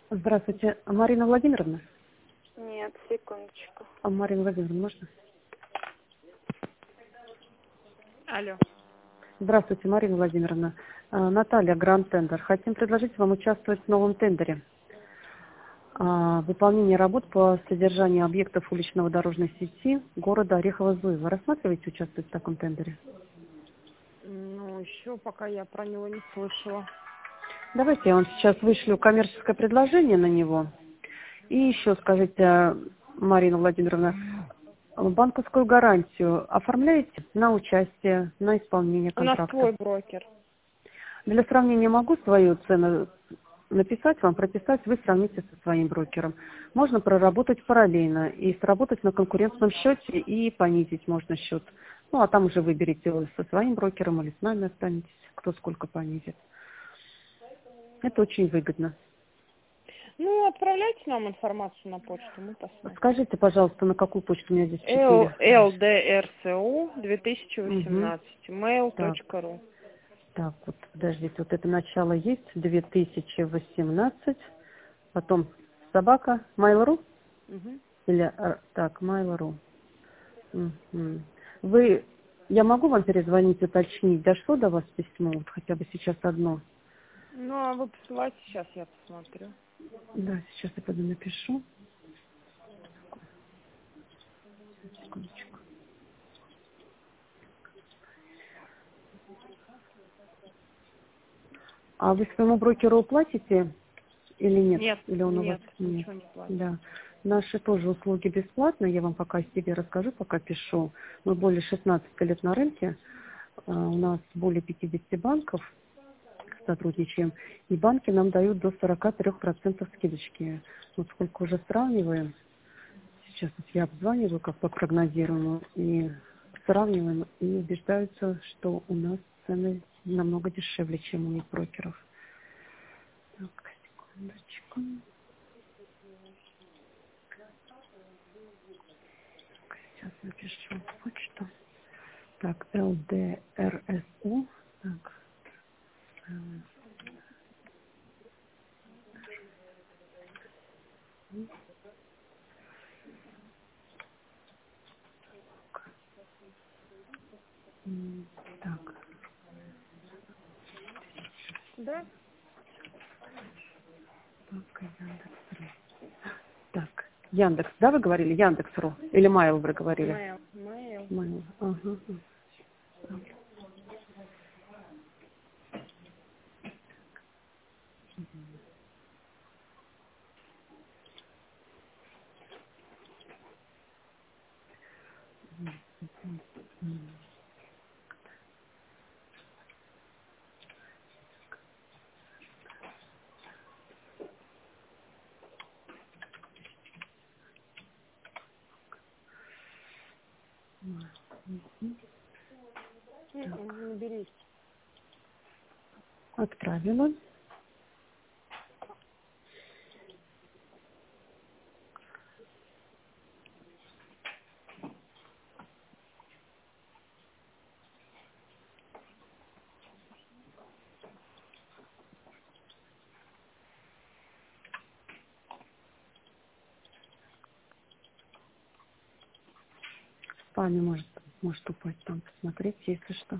Здравствуйте, Марина Владимировна. Нет, секундочку. Марина Владимировна, можно? Алло. Здравствуйте, Марина Владимировна. Наталья, Гранд Тендер. Хотим предложить вам участвовать в новом тендере. Выполнение работ по содержанию объектов уличного дорожной сети города Орехово-Зуево. Рассматриваете участвовать в таком тендере? Ну, еще пока я про него не слышала. Давайте я вам сейчас вышлю коммерческое предложение на него. И еще скажите, Марина Владимировна, банковскую гарантию оформляете на участие, на исполнение У нас контракта? твой брокер. Для сравнения могу свою цену написать вам, прописать, вы сравните со своим брокером. Можно проработать параллельно и сработать на конкурентном счете и понизить можно счет. Ну, а там уже выберите, вы со своим брокером или с нами останетесь, кто сколько понизит. Это очень выгодно. Ну, отправляйте нам информацию на почту, мы посмотрим. Скажите, пожалуйста, на какую почту у меня здесь 4? LDRCU Угу. 2018 Так, mail.ru. так, вот подождите, вот это начало есть, 2018, потом собака, Mail.ru Угу. или, так, Mail.ru. Мгм. Вы, я могу вам перезвонить, уточнить, дошло до вас письмо, вот хотя бы сейчас одно? Ну, а вы посылайте, сейчас я посмотрю. Да, сейчас я пойду напишу. Секундочку. А вы своему брокеру платите или нет? Нет, Или он у вас нет, нет? ничего не платит. Да. Наши тоже услуги бесплатные. Я вам пока о себе расскажу, пока пишу. Мы более 16 лет на рынке. У нас более 50 банков сотрудничаем. И банки нам дают до 43% скидочки. Вот сколько уже сравниваем. Сейчас вот я обзваниваю как по прогнозируемому и сравниваем и убеждаются, что у нас цены намного дешевле, чем у них брокеров. Так, секундочку. Сейчас напишу почту. Так, ЛДРСУ. Так, так, Да? так, Яндекс.ру. Так, Яндекс, да, вы говорили? Яндекс.ру. Или Майл вы говорили? Mail. Майл. Ага. Не берите. Отправила. В спаме может упасть там, посмотреть, если что.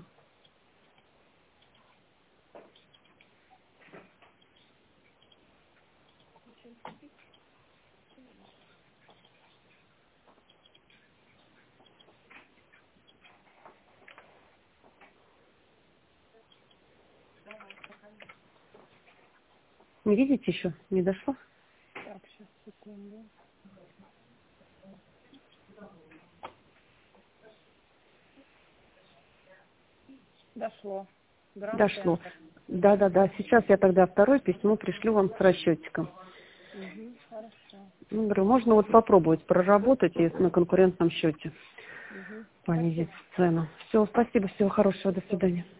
Не видите еще? Не дошло? Так, сейчас, секунду. Дошло. Гранд Дошло. Тендер. Да. Сейчас я тогда второе письмо пришлю вам с расчетиком. Угу, хорошо. Ну, говорю, можно вот попробовать проработать и на конкурентном счете Угу, понизить спасибо. цену. Все, спасибо, всего хорошего, до свидания.